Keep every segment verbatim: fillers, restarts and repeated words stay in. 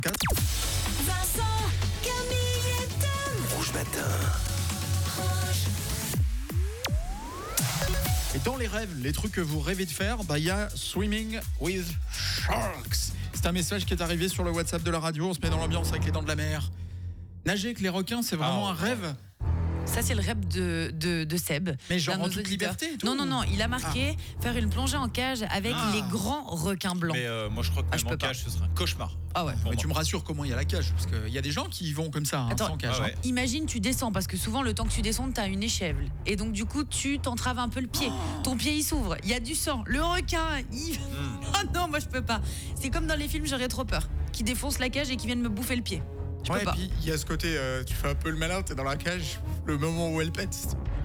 quatre. Vincent, Camille et Tom. Rouge Matin. Et dans les rêves, les trucs que vous rêvez de faire, bah il y a Swimming with Sharks. C'est un message qui est arrivé sur le WhatsApp de la radio. On se met dans l'ambiance avec les dents de la mer. Nager avec les requins, c'est vraiment Ah, un rêve. Ça, c'est le rêve de, de, de Seb. Mais genre d'un en de nos toute auditeurs. liberté et tout, Non, non, ou- non. Il a marqué faire une plongée en cage avec Ah. les grands requins blancs. Mais euh, moi je crois que Ah, même je en peux pas. cage ce serait un cauchemar. Ah ouais. Pour Mais tu moi. me rassures comment il y a la cage, parce qu'il y a des gens qui y vont comme ça, hein, Attends, sans cage. ah ouais. hein. Imagine, tu descends, parce que souvent, le temps que tu descendes, t'as une échelle. Et donc, du coup, tu t'entraves un peu le pied. Ton pied, il s'ouvre. Il y a du sang. Le requin, il... Oh non, moi, je peux pas. C'est comme dans les films, j'aurais trop peur. Qui défoncent la cage et qui viennent me bouffer le pied. Je Ouais, peux et pas. puis il y a ce côté, euh, tu fais un peu le malin, t'es dans la cage, le moment où elle pète.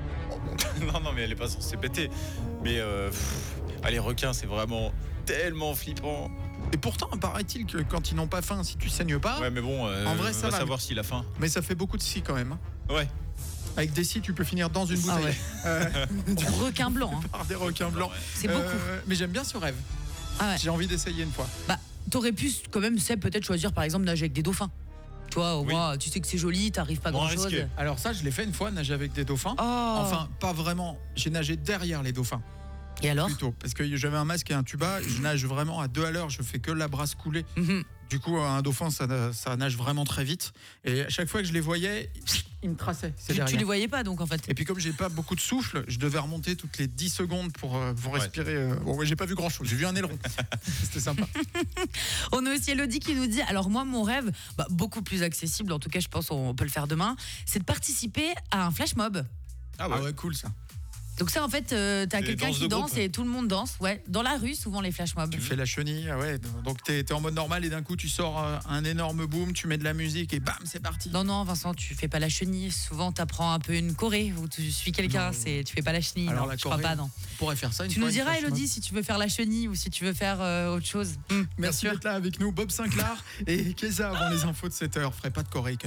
Non, non, mais elle est pas censée péter. Mais euh, pff, ah, les requins, c'est vraiment tellement flippant. Et pourtant, paraît-il que quand ils n'ont pas faim, si tu saignes pas, Ouais, mais bon, euh, En vrai, ça va va. savoir s'il a faim. mais ça fait beaucoup de scie quand même. hein. Ouais. Avec des scies, tu peux finir dans une Ah bouteille. ouais. Requin blanc, hein. Par des requins blancs. C'est beaucoup. Euh, mais j'aime bien ce rêve. Ah ouais. J'ai envie d'essayer une fois. Bah, t'aurais pu quand même, Seb, peut-être choisir, par exemple, nager avec des dauphins. Tu vois, au Oui. moins, tu sais que c'est joli, t'arrives pas Moins grand-chose. risqué. Alors ça, je l'ai fait une fois, nager avec des dauphins. Oh. Enfin, pas vraiment. J'ai nagé derrière les dauphins, Et alors plutôt. Parce que j'avais un masque et un tuba. Je nage vraiment à deux à l'heure. Je fais que la brasse couler. Mhm. Du coup, un dauphin, ça, ça nage vraiment très vite. Et à chaque fois que je les voyais, ils me traçaient. C'est tu, tu derrière. les voyais pas, donc, en fait. Et puis comme j'ai pas beaucoup de souffle, je devais remonter toutes les dix secondes pour, euh, pour Ouais. respirer. euh. Bon, ouais, j'ai pas vu grand chose. J'ai vu un aileron. C'était sympa. On a aussi Elodie qui nous dit, alors moi, mon rêve, bah, beaucoup plus accessible, en tout cas, je pense on peut le faire demain, c'est de participer à un flash mob. Ah Ah ouais, cool ça. Donc ça, en fait, euh, t'as Des quelqu'un danses qui de danse groupe. et tout le monde danse. Ouais, dans la rue, souvent, les flash mobs. Tu fais la chenille, ah ouais. Donc t'es es en mode normal et d'un coup tu sors euh, un énorme boom, tu mets de la musique et bam, c'est parti. Non, non, Vincent, tu fais pas la chenille. Souvent, t'apprends un peu une choré où tu suis quelqu'un. Non. C'est, tu fais pas la chenille. Alors non, la je crois choré, pas, non. On pourrait faire ça une Tu fois, nous une diras, flash mob. Elodie, si tu veux faire la chenille ou si tu veux faire euh, autre chose. Hum, bien Merci sûr. d'être là avec nous, Bob Sinclair et Keza avant les infos de sept heures. Ferait pas de choré.